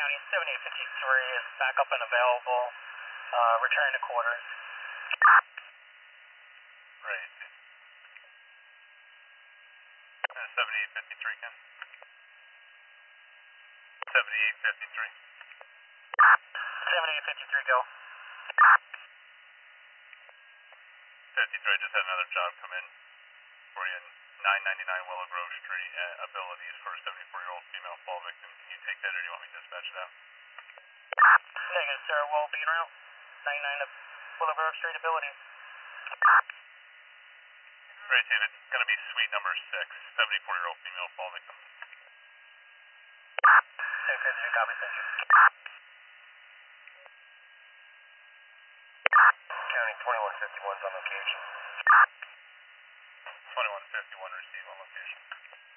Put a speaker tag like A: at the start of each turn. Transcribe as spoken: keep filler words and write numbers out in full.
A: County, seventy-eight fifty-three is back up and available. Uh, return to quarters.
B: Right. Uh, seventy-eight fifty-three, Ken. seventy-eight fifty-three.
A: seventy-eight fifty-three, go.
B: fifty-three, I just had another job come in for you. nine ninety-nine Willow Grove Street, uh, abilities for a seventy-four-year-old female fall victim. Can you take that, or do you want me to dispatch it out?
A: Negative, sir. We'll be en route. ninety-nine of Willow Grove Street, abilities.
B: Great, Dave. It's going to be suite number six, seventy-four-year-old female fall victim.
A: six fifty-three, copy, thank you. County twenty-one fifty-one's on location.
B: twenty-one fifty-one, receive on location.